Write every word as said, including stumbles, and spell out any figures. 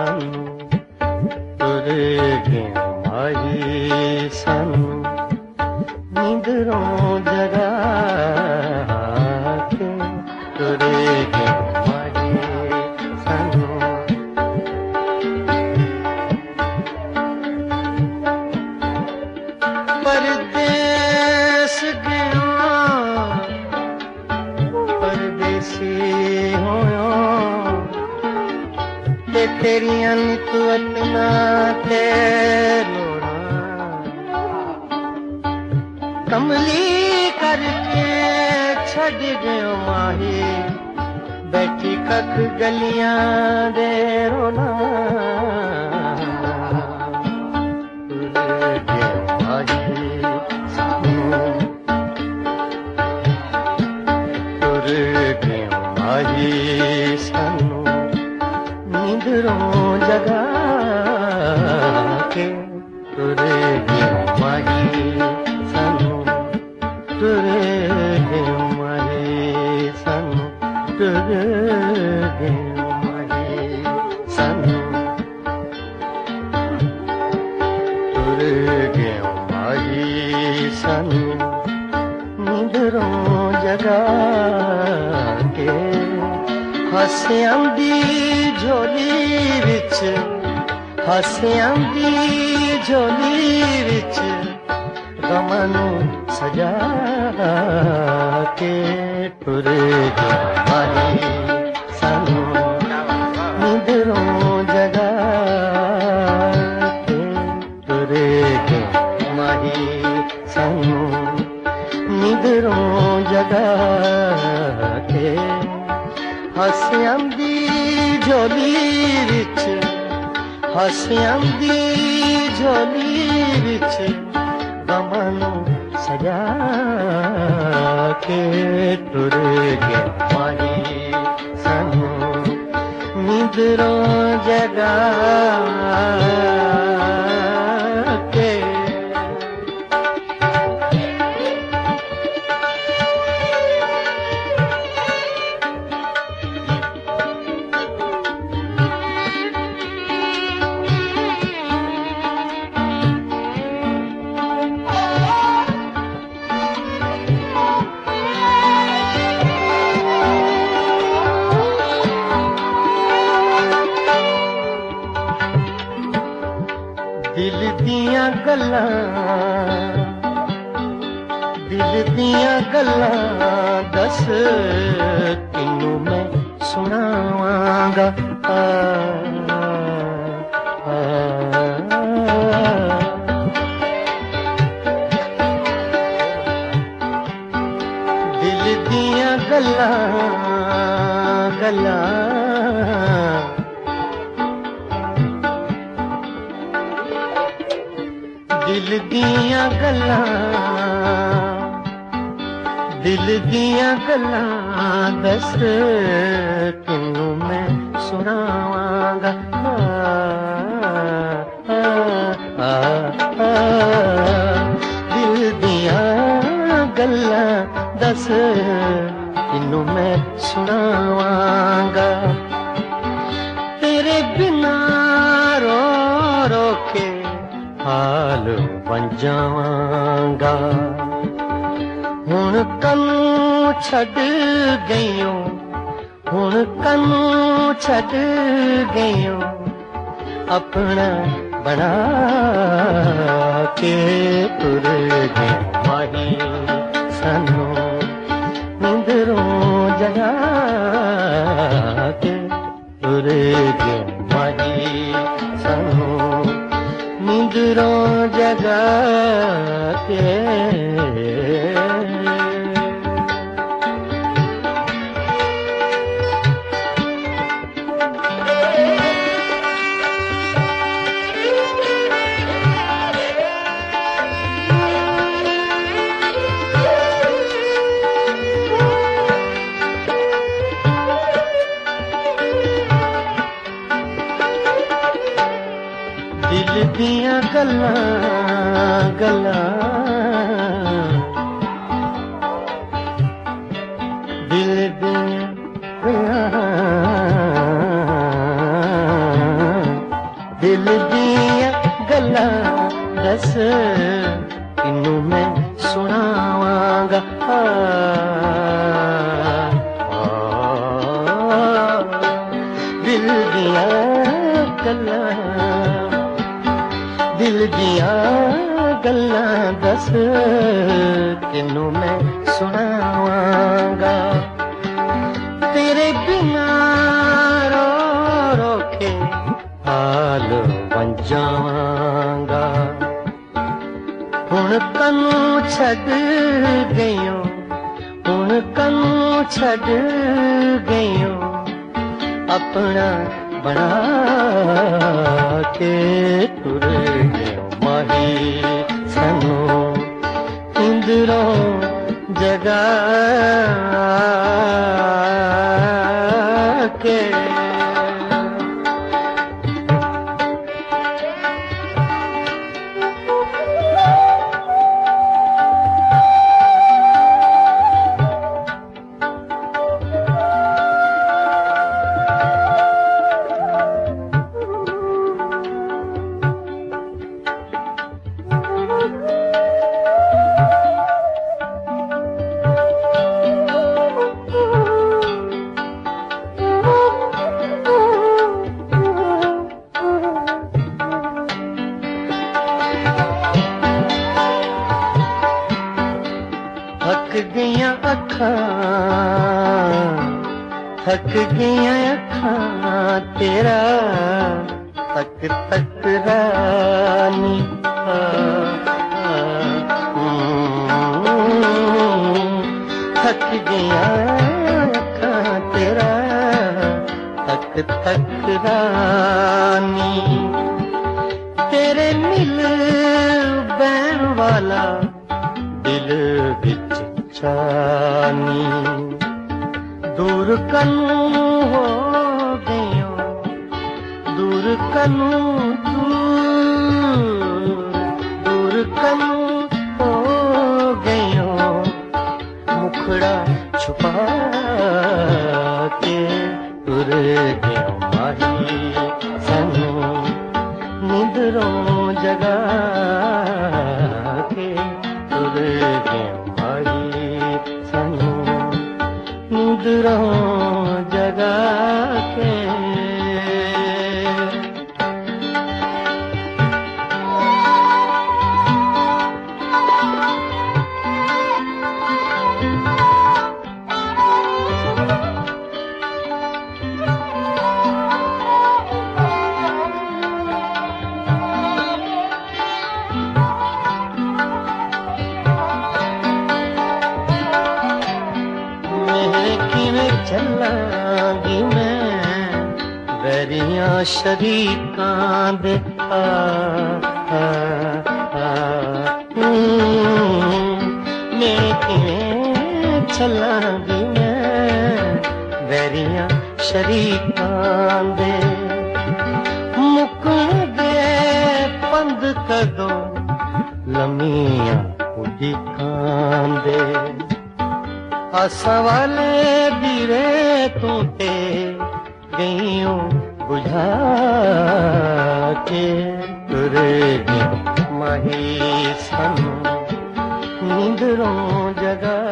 सानू तुर गए माही सानू नींदरों जगा के तुर गए माही सानू परदेस गया परदेसी होया ते तेरियां नितवतना ते लोड़ा कमली करके छड़ गयो माही बैठी कख गलियां दे रोना सानू नींदरों जगा के तुर गए माही सानू तुर गए माही सानू तुर गए माही सानू तुर गए माही सानू नींदरों जगा के हसियां दी झोली विच हसियां दी झोली विच गमां नूं सजा के तुर गए माही सानू नींदरों जगा के तुर गए माही सानू नींदरों जगा के हसियां दी झोली विच हसियां दी झोली विच गमां नूं सजा के तुर गए माही सानू नींदरों जगा के दिल दियां गल्लां दिल दियां गल्लां दस किनू मैं सुनावांगा आ, आ, दिल दियां गल्लां गल्लां दिल दियां गल्लां दिल दियां गल्लां दस किनू मैं सुनावांगा आ, आ, आ, आ, दिल दियां गल्लां दस किनू मैं सुनावांगा तेरे बिना रो रो के हाल बन जावांगा हुण कनू छड़ गईयो हुण कनू छड़ गईयो अपना बना के तुर गए माही सानू नींदरों जगा के तुर गए माही सानू नींदरों जगा के दिल दियां गल्लां गल्लां दिल दियां गल्लां दिल दिया गल्ला दस किनू मैं सुनावांगा। दिल दिया गल्ला दिल दिया गल्ला दस किनू मैं सुनावांगा। तेरे बिना रो रो के हाल बन जावांगा। हुण कनू छड़ गईयो हुण कनू छड़ गईयो अपना बना के तुर गयो माही सानू इंदरों जगा के। थक गईया अखां थक गईया अखां तेरा तक तक रानी। थक गईया अखां तेरा तक तक रानी। तेरे मिल बैन वाला दिल विच चानी। दूर कनू हो गयो दूर कनू दूर दूर कनू हो गयो मुखड़ा छुपा के तुर गयो माही सानू निंदरों जगा के तुर गयो माही सानू निंदरों जगा के। चलांगी मैं वैरियां शरीकां दे आ आ आ मैं किवें चलांगी मैं वैरियां शरीकां दे। मुकण दे पंध कदों लम्मियां उड़ीकां दे। आसा वाले दीवे तू ते गईयों बुझा के तुर गयो माही सानू निंदरों जगा